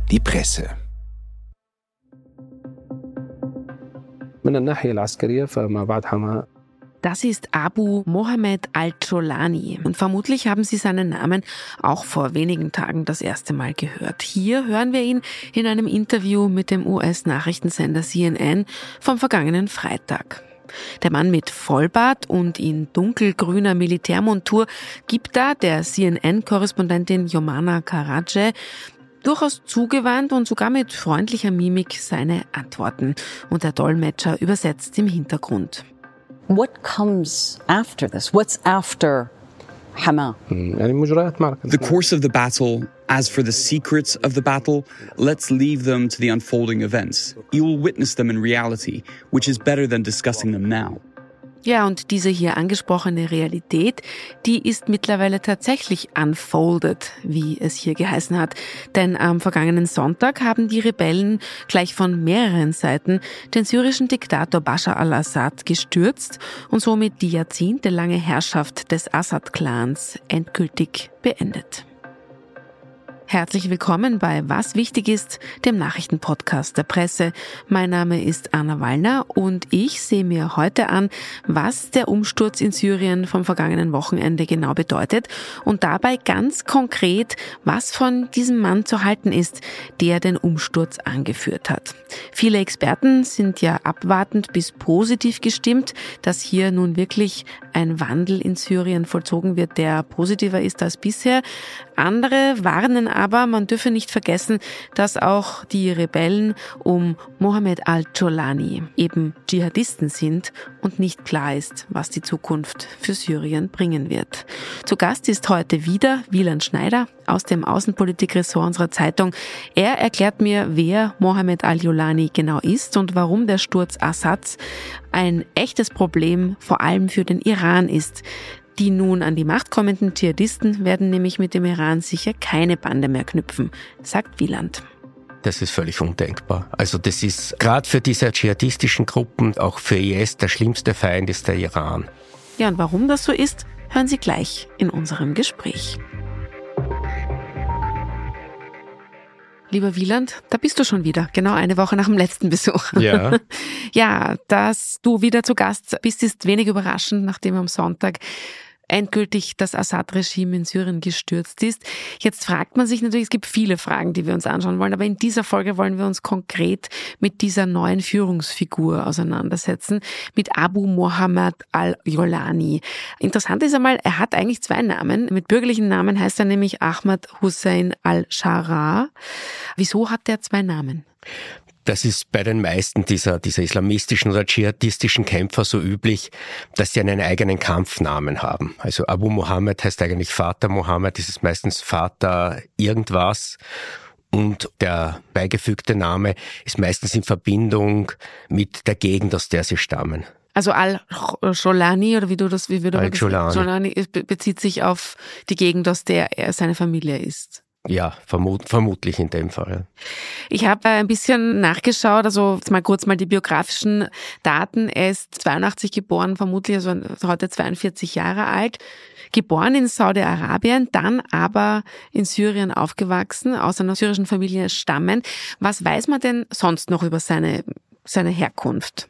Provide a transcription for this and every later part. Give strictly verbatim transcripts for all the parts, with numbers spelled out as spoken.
Die Presse. Das ist Abu Mohammed al-Jolani. Und vermutlich haben Sie seinen Namen auch vor wenigen Tagen das erste Mal gehört. Hier hören wir ihn in einem Interview mit dem U S-Nachrichtensender C N N vom vergangenen Freitag. Der Mann mit Vollbart und in dunkelgrüner Militärmontur gibt da der C N N-Korrespondentin Yomana Karadzheh durchaus zugewandt und sogar mit freundlicher Mimik seine Antworten. Und der Dolmetscher übersetzt im Hintergrund. What comes after this? What's after Hama? The course of the battle. As for the secrets of the battle, let's leave them to the unfolding events. You will witness them in reality, which is better than discussing them now. Ja, und diese hier angesprochene Realität, die ist mittlerweile tatsächlich unfolded, wie es hier geheißen hat. Denn am vergangenen Sonntag haben die Rebellen gleich von mehreren Seiten den syrischen Diktator Bashar al-Assad gestürzt und somit die jahrzehntelange Herrschaft des Assad-Clans endgültig beendet. Herzlich willkommen bei Was wichtig ist, dem Nachrichtenpodcast der Presse. Mein Name ist Anna Wallner und ich sehe mir heute an, was der Umsturz in Syrien vom vergangenen Wochenende genau bedeutet und dabei ganz konkret, was von diesem Mann zu halten ist, der den Umsturz angeführt hat. Viele Experten sind ja abwartend bis positiv gestimmt, dass hier nun wirklich ein Wandel in Syrien vollzogen wird, der positiver ist als bisher. Andere warnen aber, man dürfe nicht vergessen, dass auch die Rebellen um Mohammed al-Jolani eben Dschihadisten sind und nicht klar ist, was die Zukunft für Syrien bringen wird. Zu Gast ist heute wieder Wieland Schneider aus dem Außenpolitik-Ressort unserer Zeitung. Er erklärt mir, wer Mohammed al-Jolani genau ist und warum der Sturz Assads ein echtes Problem vor allem für den Iran ist. Die nun an die Macht kommenden Dschihadisten werden nämlich mit dem Iran sicher keine Bande mehr knüpfen, sagt Wieland. Das ist völlig undenkbar. Also das ist gerade für diese dschihadistischen Gruppen, auch für I S, der schlimmste Feind ist der Iran. Ja, und warum das so ist, hören Sie gleich in unserem Gespräch. Lieber Wieland, da bist du schon wieder, genau eine Woche nach dem letzten Besuch. Ja. Ja, dass du wieder zu Gast bist, ist wenig überraschend, nachdem am Sonntag endgültig das Assad-Regime in Syrien gestürzt ist. Jetzt fragt man sich natürlich, es gibt viele Fragen, die wir uns anschauen wollen, aber in dieser Folge wollen wir uns konkret mit dieser neuen Führungsfigur auseinandersetzen, mit Abu Mohammed al-Jolani. Interessant ist einmal, er hat eigentlich zwei Namen. Mit bürgerlichen Namen heißt er nämlich Ahmad Hussein al-Sharaa. Wieso hat er zwei Namen? Das ist bei den meisten dieser, dieser islamistischen oder dschihadistischen Kämpfer so üblich, dass sie einen eigenen Kampfnamen haben. Also Abu Mohammed heißt eigentlich Vater Mohammed, das ist meistens Vater irgendwas. Und der beigefügte Name ist meistens in Verbindung mit der Gegend, aus der sie stammen. Also al-Jolani, oder wie du das, wie wir das al-Jolani bezieht sich auf die Gegend, aus der er seine Familie ist. Ja, vermut, vermutlich in dem Fall. Ich habe ein bisschen nachgeschaut, also jetzt mal kurz mal die biografischen Daten. Er ist zweiundachtzig geboren, vermutlich also heute zweiundvierzig Jahre alt. Geboren in Saudi-Arabien, dann aber in Syrien aufgewachsen, aus einer syrischen Familie stammend. Was weiß man denn sonst noch über seine, seine Herkunft?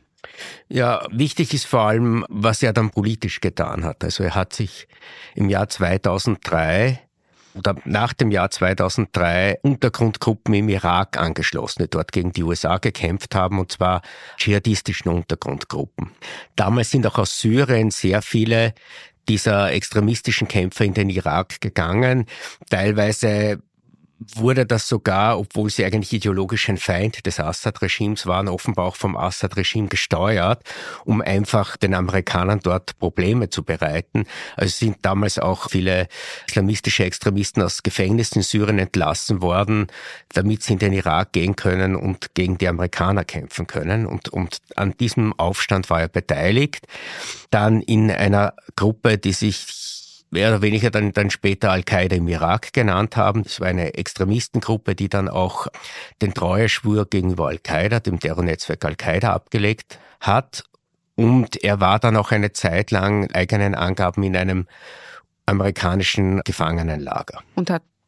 Ja, wichtig ist vor allem, was er dann politisch getan hat. Also er hat sich im Jahr zweitausenddrei oder nach dem Jahr zweitausenddrei Untergrundgruppen im Irak angeschlossen, die dort gegen die U S A gekämpft haben, und zwar dschihadistischen Untergrundgruppen. Damals sind auch aus Syrien sehr viele dieser extremistischen Kämpfer in den Irak gegangen. Teilweise wurde das sogar, obwohl sie eigentlich ideologisch ein Feind des Assad-Regimes waren, offenbar auch vom Assad-Regime gesteuert, um einfach den Amerikanern dort Probleme zu bereiten. Also sind damals auch viele islamistische Extremisten aus Gefängnissen in Syrien entlassen worden, damit sie in den Irak gehen können und gegen die Amerikaner kämpfen können. Und, und an diesem Aufstand war er beteiligt. Dann in einer Gruppe, die sich mehr oder weniger dann, dann später Al-Qaida im Irak genannt haben. Das war eine Extremistengruppe, die dann auch den Treueschwur gegenüber Al-Qaida, dem Terrornetzwerk Al-Qaida, abgelegt hat. Und er war dann auch eine Zeit lang eigenen Angaben in einem amerikanischen Gefangenenlager. Und hat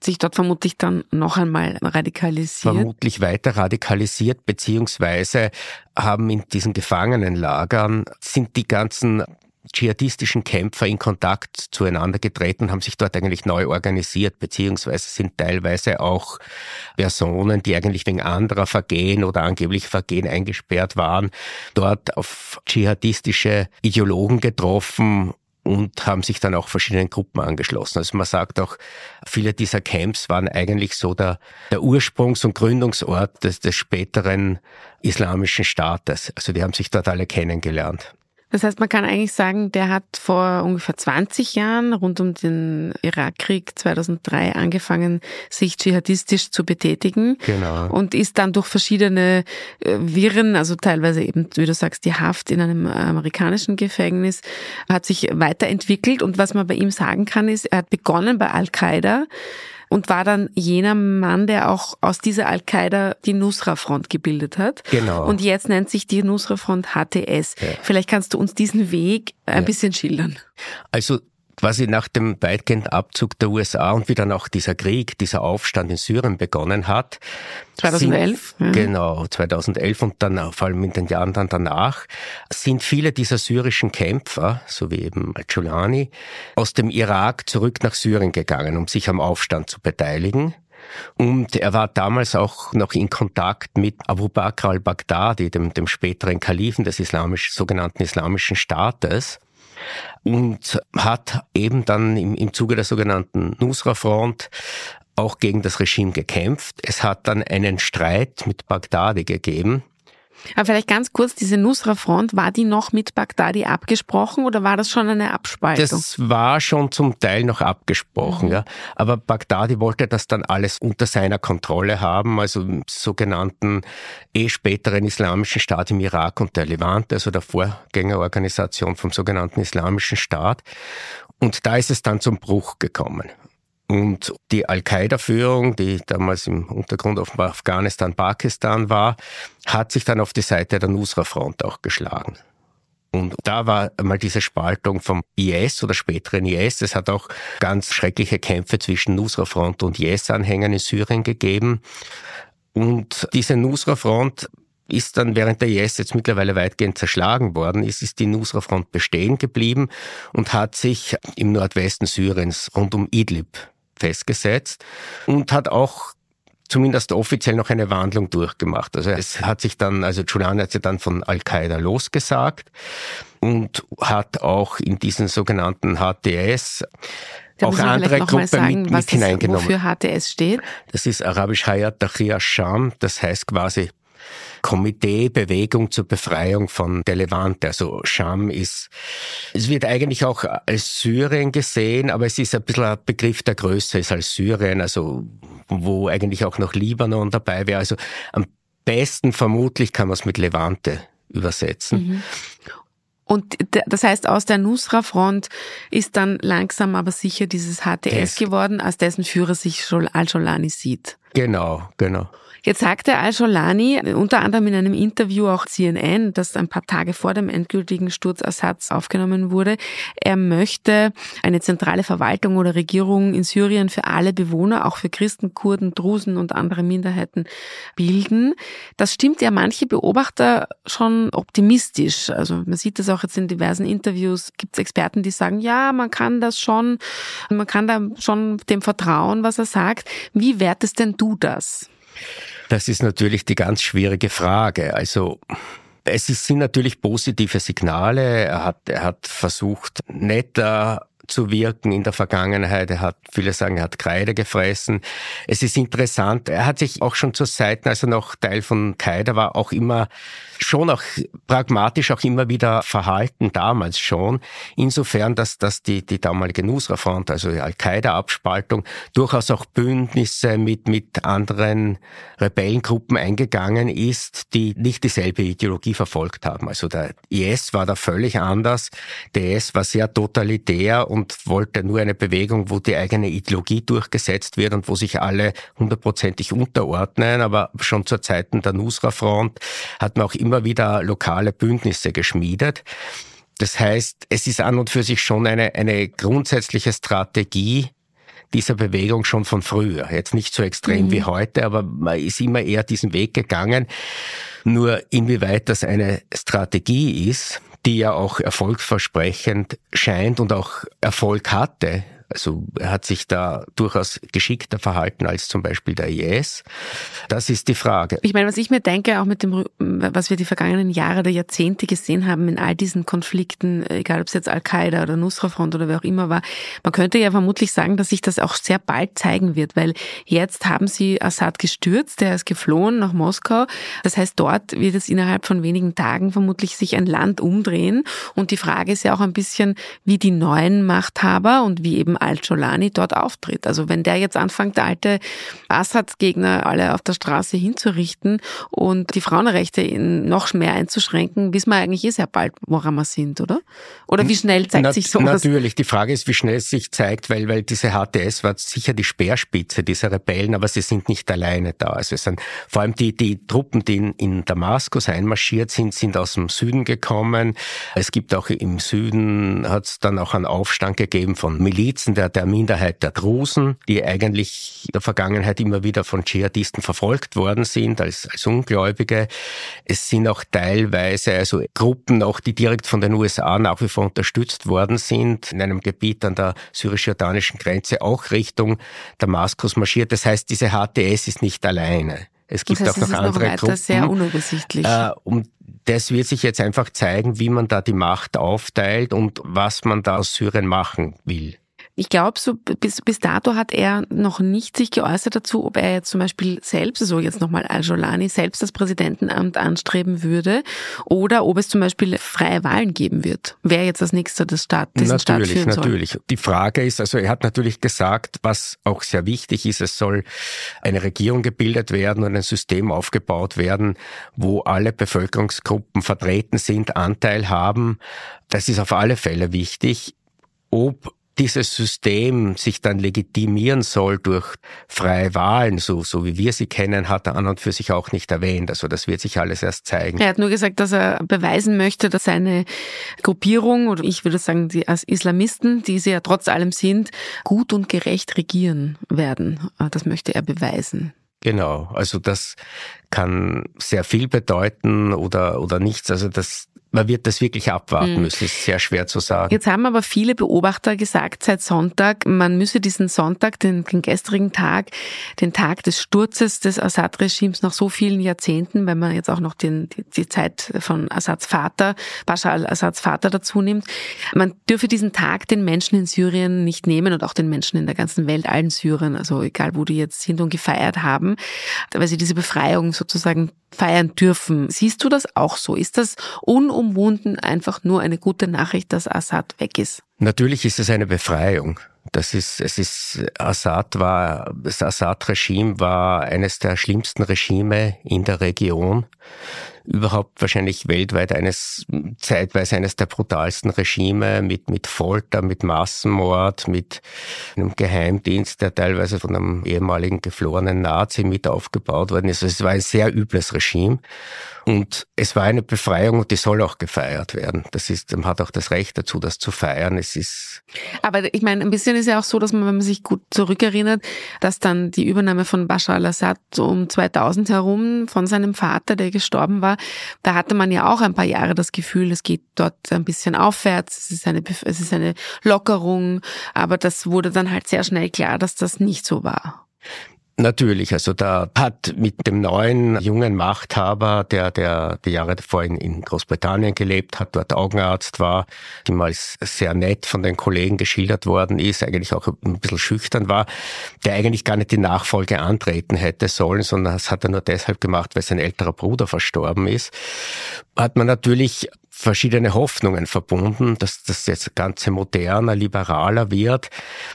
sich dort vermutlich dann noch einmal radikalisiert. Vermutlich weiter radikalisiert, beziehungsweise haben in diesen Gefangenenlagern sind die ganzen dschihadistischen Kämpfer in Kontakt zueinander getreten, haben sich dort eigentlich neu organisiert, beziehungsweise sind teilweise auch Personen, die eigentlich wegen anderer Vergehen oder angeblich Vergehen eingesperrt waren, dort auf dschihadistische Ideologen getroffen und haben sich dann auch verschiedenen Gruppen angeschlossen. Also man sagt auch, viele dieser Camps waren eigentlich so der, der Ursprungs- und Gründungsort des, des späteren islamischen Staates. Also die haben sich dort alle kennengelernt. Das heißt, man kann eigentlich sagen, der hat vor ungefähr zwanzig Jahren, rund um den Irakkrieg zweitausenddrei, angefangen, sich dschihadistisch zu betätigen. Genau. Und ist dann durch verschiedene Wirren, also teilweise eben, wie du sagst, die Haft in einem amerikanischen Gefängnis, hat sich weiterentwickelt. Und was man bei ihm sagen kann, ist, er hat begonnen bei Al-Qaida und war dann jener Mann, der auch aus dieser Al-Qaida die Nusra-Front gebildet hat. Genau. Und jetzt nennt sich die Nusra-Front H T S. Ja. Vielleicht kannst du uns diesen Weg ein ja. bisschen schildern. Also quasi nach dem weitgehenden Abzug der U S A und wie dann auch dieser Krieg, dieser Aufstand in Syrien begonnen hat. zweitausendelf. Sind, ja. Genau, zweitausendelf und dann vor allem in den Jahren dann danach, sind viele dieser syrischen Kämpfer, so wie eben Al-Jolani, aus dem Irak zurück nach Syrien gegangen, um sich am Aufstand zu beteiligen. Und er war damals auch noch in Kontakt mit Abu Bakr al-Baghdadi, dem, dem späteren Kalifen des islamisch, sogenannten Islamischen Staates. Und hat eben dann im, im Zuge der sogenannten Nusra-Front auch gegen das Regime gekämpft. Es hat dann einen Streit mit Baghdadi gegeben. Aber vielleicht ganz kurz, diese Nusra-Front, war die noch mit Baghdadi abgesprochen oder war das schon eine Abspaltung? Das war schon zum Teil noch abgesprochen, mhm. ja. Aber Baghdadi wollte das dann alles unter seiner Kontrolle haben, also im sogenannten eh späteren Islamischen Staat im Irak und der Levante, also der Vorgängerorganisation vom sogenannten Islamischen Staat. Und da ist es dann zum Bruch gekommen. Und die Al-Qaida-Führung, die damals im Untergrund offenbar Afghanistan, Pakistan war, hat sich dann auf die Seite der Nusra-Front auch geschlagen. Und da war einmal diese Spaltung vom I S oder späteren I S. Es hat auch ganz schreckliche Kämpfe zwischen Nusra-Front und I S-Anhängern in Syrien gegeben. Und diese Nusra-Front ist dann, während der I S jetzt mittlerweile weitgehend zerschlagen worden ist, ist die Nusra-Front bestehen geblieben und hat sich im Nordwesten Syriens rund um Idlib festgesetzt und hat auch zumindest offiziell noch eine Wandlung durchgemacht. Also es hat sich dann, also Jolani hat sich dann von Al-Qaida losgesagt und hat auch in diesen sogenannten H T S da auch andere Gruppen sagen, mit, mit hineingenommen. Wofür H T S steht? Das ist Arabisch Hayat Tahrir al-Sham, das heißt quasi Komitee, Bewegung zur Befreiung von der Levante. Also Scham ist, es wird eigentlich auch als Syrien gesehen, aber es ist ein bisschen ein Begriff, der größer ist als Syrien, also wo eigentlich auch noch Libanon dabei wäre. Also am besten vermutlich kann man es mit Levante übersetzen. Mhm. Und das heißt, aus der Nusra-Front ist dann langsam aber sicher dieses H T S das geworden, als dessen Führer sich Al-Jolani sieht. Genau, genau. Jetzt sagte Al-Jolani unter anderem in einem Interview auch C N N, das ein paar Tage vor dem endgültigen Sturz Assads aufgenommen wurde, er möchte eine zentrale Verwaltung oder Regierung in Syrien für alle Bewohner, auch für Christen, Kurden, Drusen und andere Minderheiten bilden. Das stimmt ja manche Beobachter schon optimistisch. Also man sieht das auch jetzt in diversen Interviews. Gibt es Experten, die sagen, ja, man kann das schon, man kann da schon dem vertrauen, was er sagt. Wie wertest denn du das? Das ist natürlich die ganz schwierige Frage. Also es sind natürlich positive Signale. Er hat, er hat versucht, netter zu wirken in der Vergangenheit. Er hat, viele sagen, er hat Kreide gefressen. Es ist interessant, er hat sich auch schon zur Seite, als er noch Teil von Qaida war, auch immer schon auch pragmatisch auch immer wieder verhalten, damals schon. Insofern, dass, dass die, die damalige Nusra-Front, also die Al-Qaida-Abspaltung, durchaus auch Bündnisse mit, mit anderen Rebellengruppen eingegangen ist, die nicht dieselbe Ideologie verfolgt haben. Also der I S war da völlig anders. Der I S war sehr totalitär und wollte nur eine Bewegung, wo die eigene Ideologie durchgesetzt wird und wo sich alle hundertprozentig unterordnen. Aber schon zur Zeiten der Nusra-Front hat man auch immer wieder lokale Bündnisse geschmiedet. Das heißt, es ist an und für sich schon eine, eine grundsätzliche Strategie, dieser Bewegung schon von früher. Jetzt nicht so extrem mhm. wie heute, aber man ist immer eher diesen Weg gegangen. Nur inwieweit das eine Strategie ist, die ja auch erfolgsversprechend scheint und auch Erfolg hatte. Also er hat sich da durchaus geschickter verhalten als zum Beispiel der I S. Das ist die Frage. Ich meine, was ich mir denke, auch mit dem, was wir die vergangenen Jahre oder Jahrzehnte gesehen haben in all diesen Konflikten, egal ob es jetzt Al-Qaida oder Nusra-Front oder wer auch immer war, man könnte ja vermutlich sagen, dass sich das auch sehr bald zeigen wird, weil jetzt haben sie Assad gestürzt, der ist geflohen nach Moskau. Das heißt, dort wird es innerhalb von wenigen Tagen vermutlich sich ein Land umdrehen. Und die Frage ist ja auch ein bisschen, wie die neuen Machthaber und wie eben Al-Jolani dort auftritt. Also wenn der jetzt anfängt, der alte Assad-Gegner alle auf der Straße hinzurichten und die Frauenrechte noch mehr einzuschränken, wissen wir eigentlich eh sehr bald, woran wir sind, oder? Oder wie schnell zeigt Na, sich sowas? Natürlich, die Frage ist, wie schnell es sich zeigt, weil, weil diese H T S war sicher die Speerspitze dieser Rebellen, aber sie sind nicht alleine da. Also es sind vor allem die, die Truppen, die in, in Damaskus einmarschiert sind, sind aus dem Süden gekommen. Es gibt auch im Süden, hat es dann auch einen Aufstand gegeben von Milizen, der, der Minderheit der Drusen, die eigentlich in der Vergangenheit immer wieder von Dschihadisten verfolgt worden sind, als, als Ungläubige. Es sind auch teilweise also Gruppen, auch die direkt von den U S A nach wie vor unterstützt worden sind, in einem Gebiet an der syrisch-jordanischen Grenze auch Richtung Damaskus marschiert. Das heißt, diese H T S ist nicht alleine. Es gibt das heißt, auch noch es ist andere noch weiter Gruppen. Sehr unübersichtlich. Äh, um das wird sich jetzt einfach zeigen, wie man da die Macht aufteilt und was man da aus Syrien machen will. Ich glaube, so bis, bis dato hat er noch nicht sich geäußert dazu, ob er jetzt zum Beispiel selbst, also jetzt nochmal Al-Jolani, selbst das Präsidentenamt anstreben würde oder ob es zum Beispiel freie Wahlen geben wird. Wer jetzt als nächster das Staat, diesen Staat führen soll. Natürlich, natürlich. Die Frage ist, also er hat natürlich gesagt, was auch sehr wichtig ist, es soll eine Regierung gebildet werden und ein System aufgebaut werden, wo alle Bevölkerungsgruppen vertreten sind, Anteil haben. Das ist auf alle Fälle wichtig. Ob dieses System sich dann legitimieren soll durch freie Wahlen, so, so wie wir sie kennen, hat er an und für sich auch nicht erwähnt. Also das wird sich alles erst zeigen. Er hat nur gesagt, dass er beweisen möchte, dass seine Gruppierung, oder ich würde sagen, die als Islamisten, die sie ja trotz allem sind, gut und gerecht regieren werden. Das möchte er beweisen. Genau, also das kann sehr viel bedeuten oder, oder nichts. Also das Man wird das wirklich abwarten hm. müssen, ist sehr schwer zu sagen. Jetzt haben aber viele Beobachter gesagt seit Sonntag, man müsse diesen Sonntag, den, den gestrigen Tag, den Tag des Sturzes des Assad-Regimes nach so vielen Jahrzehnten, wenn man jetzt auch noch den, die, die Zeit von Assads Vater, Bashar al-Assads Vater dazu nimmt, man dürfe diesen Tag den Menschen in Syrien nicht nehmen und auch den Menschen in der ganzen Welt, allen Syrern, also egal wo die jetzt sind und gefeiert haben, weil sie diese Befreiung sozusagen feiern dürfen. Siehst du das auch so? Ist das unumwunden einfach nur eine gute Nachricht, dass Assad weg ist? Natürlich ist es eine Befreiung. Das ist, es ist, Assad war, das Assad-Regime war eines der schlimmsten Regime in der Region. Überhaupt wahrscheinlich weltweit eines, zeitweise eines der brutalsten Regime mit, mit Folter, mit Massenmord, mit einem Geheimdienst, der teilweise von einem ehemaligen geflohenen Nazi mit aufgebaut worden ist. Also es war ein sehr übles Regime. Und es war eine Befreiung und die soll auch gefeiert werden. Das ist, man hat auch das Recht dazu, das zu feiern. Es ist. Aber ich meine, ein bisschen ist ja auch so, dass man, wenn man sich gut zurückerinnert, dass dann die Übernahme von Bashar al-Assad um zweitausend herum von seinem Vater, der gestorben war, da hatte man ja auch ein paar Jahre das Gefühl, es geht dort ein bisschen aufwärts, es ist eine, es ist eine Lockerung, aber das wurde dann halt sehr schnell klar, dass das nicht so war. Natürlich, also da hat mit dem neuen jungen Machthaber, der der die Jahre davor in, in Großbritannien gelebt hat, dort Augenarzt war, die mal sehr nett von den Kollegen geschildert worden ist, eigentlich auch ein bisschen schüchtern war, der eigentlich gar nicht die Nachfolge antreten hätte sollen, sondern das hat er nur deshalb gemacht, weil sein älterer Bruder verstorben ist, hat man natürlich verschiedene Hoffnungen verbunden, dass das jetzt Ganze moderner, liberaler wird.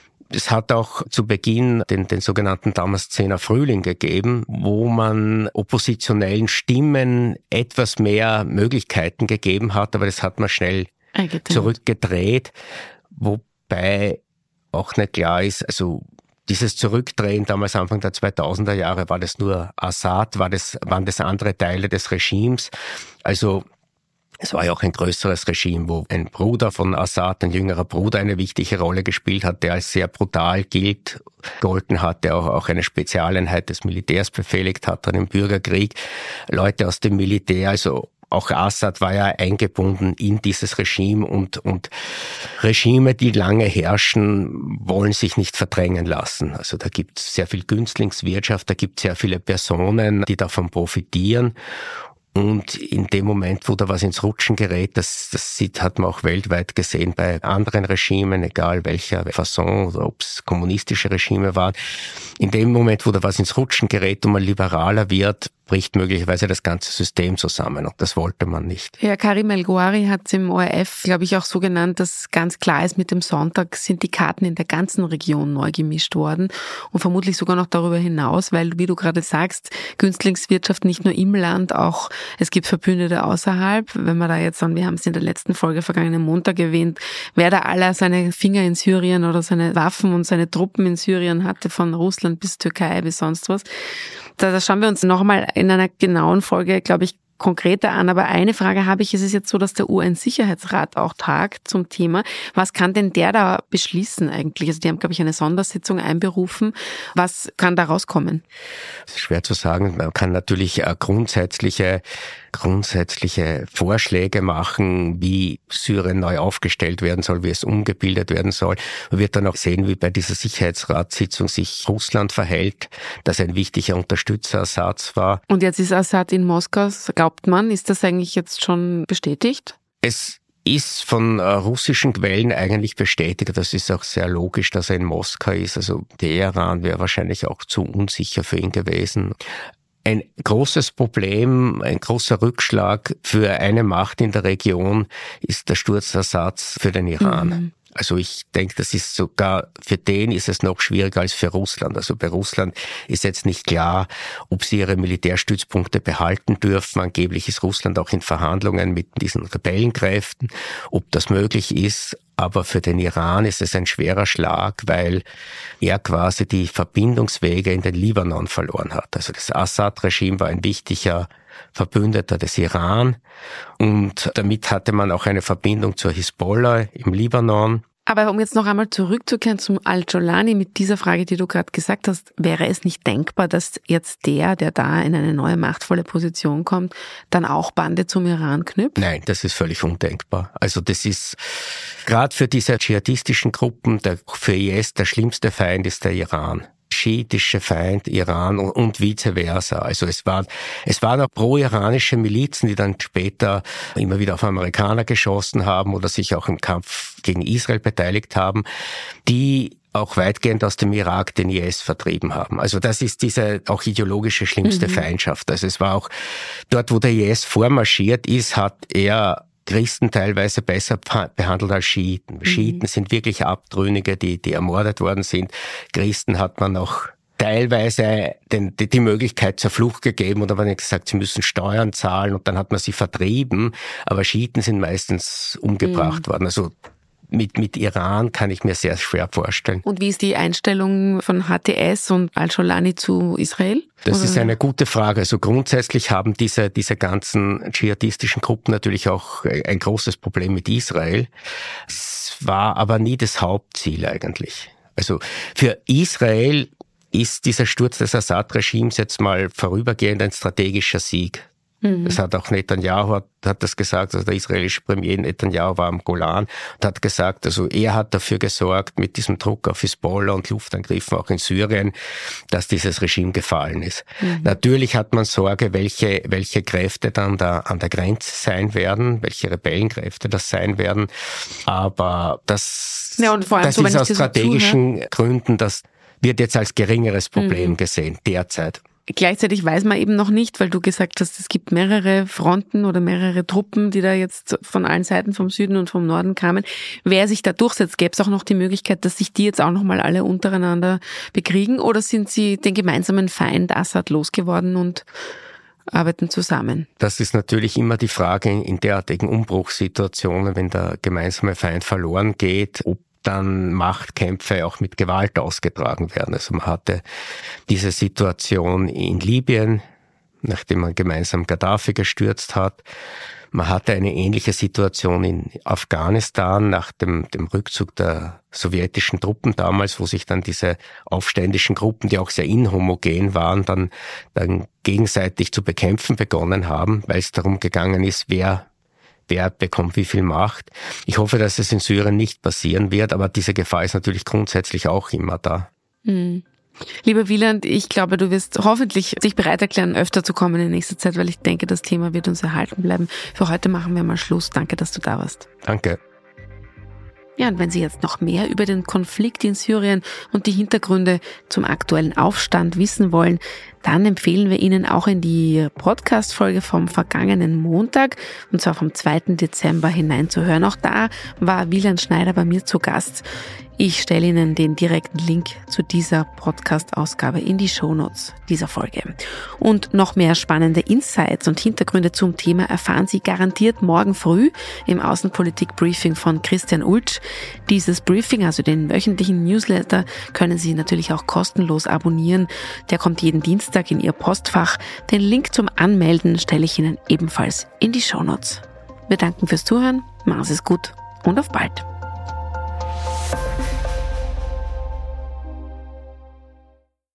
Es hat auch zu Beginn den, den sogenannten Damaszener Frühling gegeben, wo man oppositionellen Stimmen etwas mehr Möglichkeiten gegeben hat, aber das hat man schnell Eigentlich. zurückgedreht, wobei auch nicht klar ist, also dieses Zurückdrehen damals Anfang der zweitausender Jahre, war das nur Assad, war das, waren das andere Teile des Regimes, also Es war ja auch ein größeres Regime, wo ein Bruder von Assad, ein jüngerer Bruder, eine wichtige Rolle gespielt hat, der als sehr brutal gilt, golden hat, der auch, auch eine Spezialeinheit des Militärs befehligt hat, dann im Bürgerkrieg. Leute aus dem Militär, also auch Assad war ja eingebunden in dieses Regime und, und Regime, die lange herrschen, wollen sich nicht verdrängen lassen. Also da gibt es sehr viel Günstlingswirtschaft, da gibt es sehr viele Personen, die davon profitieren. Und in dem Moment, wo da was ins Rutschen gerät, das, das sieht, hat man auch weltweit gesehen bei anderen Regimen, egal welcher Fasson oder ob es kommunistische Regime waren. In dem Moment, wo da was ins Rutschen gerät und man liberaler wird, bricht möglicherweise das ganze System zusammen und das wollte man nicht. Ja, Karim El-Gouari hat es im O R F, glaube ich, auch so genannt, dass ganz klar ist, mit dem Sonntag sind die Karten in der ganzen Region neu gemischt worden und vermutlich sogar noch darüber hinaus, weil, wie du gerade sagst, Günstlingswirtschaft nicht nur im Land, auch es gibt Verbündete außerhalb. Wenn man da jetzt an, wir haben es in der letzten Folge vergangenen Montag erwähnt, wer da aller seine Finger in Syrien oder seine Waffen und seine Truppen in Syrien hatte, von Russland bis Türkei bis sonst was. Da, da schauen wir uns nochmal in einer genauen Folge, glaube ich, konkreter an. Aber eine Frage habe ich, es ist jetzt so, dass der U N-Sicherheitsrat auch tagt zum Thema. Was kann denn der da beschließen eigentlich? Also die haben, glaube ich, eine Sondersitzung einberufen. Was kann da rauskommen? Das ist schwer zu sagen. Man kann natürlich grundsätzliche grundsätzliche Vorschläge machen, wie Syrien neu aufgestellt werden soll, wie es umgebildet werden soll. Man wird dann auch sehen, wie bei dieser Sicherheitsratssitzung sich Russland verhält, das ein wichtiger Unterstützer Assads war. Und jetzt ist Assad in Moskau, glaubt man, ist das eigentlich jetzt schon bestätigt? Es ist von äh, russischen Quellen eigentlich bestätigt. Das ist auch sehr logisch, dass er in Moskau ist. Also Teheran wäre wahrscheinlich auch zu unsicher für ihn gewesen. Ein großes Problem, ein großer Rückschlag für eine Macht in der Region ist der Sturz Assads für den Iran. Mhm. Also ich denke, das ist sogar, für den ist es noch schwieriger als für Russland. Also bei Russland ist jetzt nicht klar, ob sie ihre Militärstützpunkte behalten dürfen. Angeblich ist Russland auch in Verhandlungen mit diesen Rebellenkräften, ob das möglich ist. Aber für den Iran ist es ein schwerer Schlag, weil er quasi die Verbindungswege in den Libanon verloren hat. Also das Assad-Regime war ein wichtiger Verbündeter des Iran und damit hatte man auch eine Verbindung zur Hisbollah im Libanon. Aber um jetzt noch einmal zurückzukehren zum Al-Jolani mit dieser Frage, die du gerade gesagt hast, wäre es nicht denkbar, dass jetzt der, der da in eine neue machtvolle Position kommt, dann auch Bande zum Iran knüpft? Nein, das ist völlig undenkbar. Also das ist gerade für diese dschihadistischen Gruppen, der, für I S der schlimmste Feind ist der Iran. Schiitische Feind Iran und vice versa. Also es waren, es waren auch pro-iranische Milizen, die dann später immer wieder auf Amerikaner geschossen haben oder sich auch im Kampf gegen Israel beteiligt haben, die auch weitgehend aus dem Irak den I S vertrieben haben. Also das ist diese auch ideologische schlimmste mhm. Feindschaft. Also es war auch dort, wo der I S vormarschiert ist, hat er Christen teilweise besser behandelt als Schiiten. Mhm. Schiiten sind wirklich Abtrünnige, die, die ermordet worden sind. Christen hat man auch teilweise den, die, die Möglichkeit zur Flucht gegeben oder man hat gesagt, sie müssen Steuern zahlen und dann hat man sie vertrieben. Aber Schiiten sind meistens umgebracht mhm. worden. Also Mit, mit Iran kann ich mir sehr schwer vorstellen. Und wie ist die Einstellung von H T S und Al-Jolani zu Israel? Das Oder? ist eine gute Frage. Also grundsätzlich haben diese, diese ganzen dschihadistischen Gruppen natürlich auch ein großes Problem mit Israel. Es war aber nie das Hauptziel eigentlich. Also für Israel ist dieser Sturz des Assad-Regimes jetzt mal vorübergehend ein strategischer Sieg. Das hat auch Netanyahu hat, hat das gesagt, also der israelische Premier Netanyahu war am Golan und hat gesagt, also er hat dafür gesorgt mit diesem Druck auf Hisbollah und Luftangriffen auch in Syrien, dass dieses Regime gefallen ist. Mhm. Natürlich hat man Sorge, welche welche Kräfte dann da an der Grenze sein werden, welche Rebellenkräfte das sein werden, aber das, ja, und vor allem das so, ist aus strategischen so Gründen, das wird jetzt als geringeres Problem mhm. gesehen derzeit. Gleichzeitig weiß man eben noch nicht, weil du gesagt hast, es gibt mehrere Fronten oder mehrere Truppen, die da jetzt von allen Seiten, vom Süden und vom Norden kamen. Wer sich da durchsetzt, gäbe es auch noch die Möglichkeit, dass sich die jetzt auch nochmal alle untereinander bekriegen, oder sind sie den gemeinsamen Feind Assad losgeworden und arbeiten zusammen? Das ist natürlich immer die Frage in derartigen Umbruchssituationen, wenn der gemeinsame Feind verloren geht, ob dann Machtkämpfe auch mit Gewalt ausgetragen werden. Also man hatte diese Situation in Libyen, nachdem man gemeinsam Gaddafi gestürzt hat. Man hatte eine ähnliche Situation in Afghanistan nach dem, dem Rückzug der sowjetischen Truppen damals, wo sich dann diese aufständischen Gruppen, die auch sehr inhomogen waren, dann, dann gegenseitig zu bekämpfen begonnen haben, weil es darum gegangen ist, wer wer bekommt wie viel Macht. Ich hoffe, dass es in Syrien nicht passieren wird, aber diese Gefahr ist natürlich grundsätzlich auch immer da. Mhm. Lieber Wieland, ich glaube, du wirst hoffentlich sich bereit erklären, öfter zu kommen in nächster Zeit, weil ich denke, das Thema wird uns erhalten bleiben. Für heute machen wir mal Schluss. Danke, dass du da warst. Danke. Ja, und wenn Sie jetzt noch mehr über den Konflikt in Syrien und die Hintergründe zum aktuellen Aufstand wissen wollen, dann empfehlen wir Ihnen auch in die Podcast-Folge vom vergangenen Montag, und zwar vom zweiten Dezember, hineinzuhören. Auch da war Wieland Schneider bei mir zu Gast. Ich stelle Ihnen den direkten Link zu dieser Podcast-Ausgabe in die Shownotes dieser Folge. Und noch mehr spannende Insights und Hintergründe zum Thema erfahren Sie garantiert morgen früh im Außenpolitik-Briefing von Christian Ultsch. Dieses Briefing, also den wöchentlichen Newsletter, können Sie natürlich auch kostenlos abonnieren. Der kommt jeden Dienstag in Ihr Postfach. Den Link zum Anmelden stelle ich Ihnen ebenfalls in die Shownotes. Wir danken fürs Zuhören, machen Sie es gut und auf bald.